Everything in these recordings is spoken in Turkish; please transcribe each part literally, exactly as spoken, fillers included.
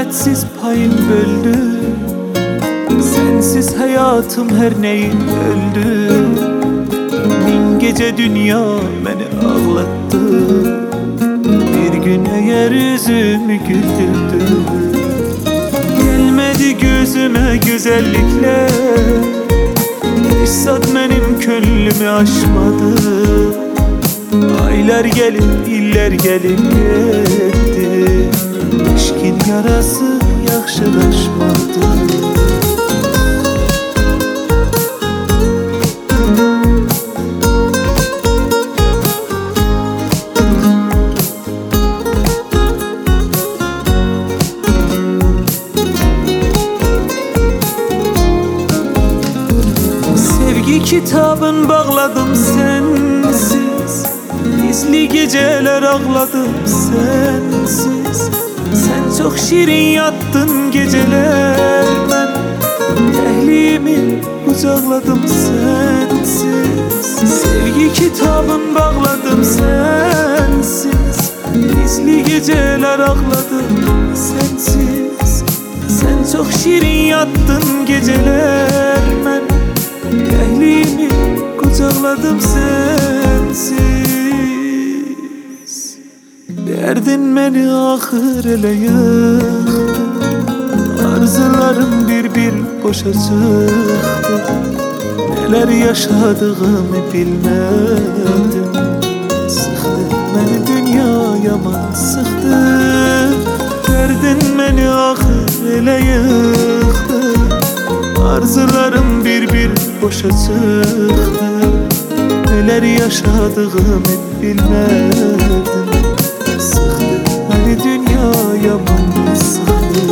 adaletsiz payın böldü. Sensiz hayatım her neyim öldü. Bin gece dünya beni ağlattı. Bir gün yeryüzümü güldürdü. Gelmedi gözüme güzellikler, İhsat benim könlümü aşmadı. Aylar gelip iller gelip gitti. İşkin yarası yaxşılaşmadı. Sevgi kitabın bağladım sensiz. Gizli geceler ağladım sensiz. Sen çok şirin yattın geceler, ben tehlimi kucakladım sensiz. Sevgi kitabın bağladım sensiz. Gizli geceler ağladım sensiz. Sen çok şirin yattın geceler, ben tehlimi kucakladım sensiz. Derdin beni ahır ele yıktı. Arzularım bir bir boşa çıktı. Neler yaşadığımı bilmedim. Sıktı beni dünya yaman sıktı. Derdin beni ahır ele yıktı. Arzularım bir bir boşa çıktı. Neler yaşadığımı bilmedim. Sıktı beni dünya yaman sıktı.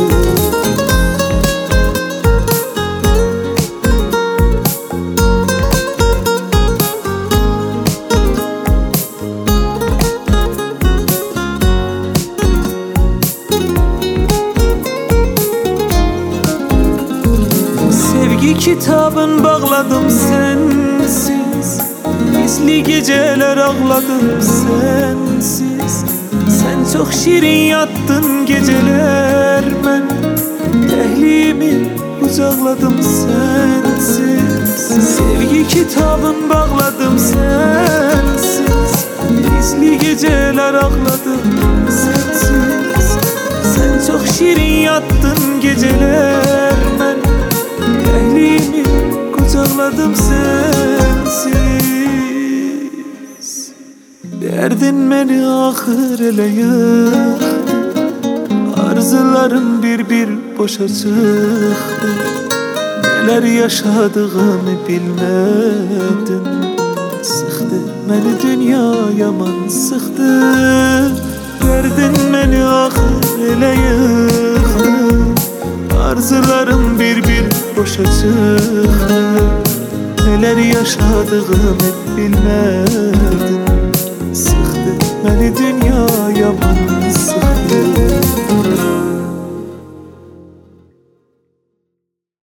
Sevgi kitabın bağladım sensiz. Gizli geceler ağladım sensiz. Sen çok şirin yattın geceler, ben tehlimi kucakladım sensiz. Sevgi kitabın bağladım sensiz. Gizli geceler ağladım sensiz. Sen çok şirin yattın geceler, ben tehlimi kucakladım sensiz. Derdin beni ahır ele yıktı. Arzularım bir bir boşa çıktı. Neler yaşadığımı bilmedim. Sıktı beni dünya yaman sıktı. Derdin beni ahır ele yıktı. Arzularım bir bir boşa çıktı. Neler yaşadığımı bilmedim. Sıktı beni dünya yaman sıktı.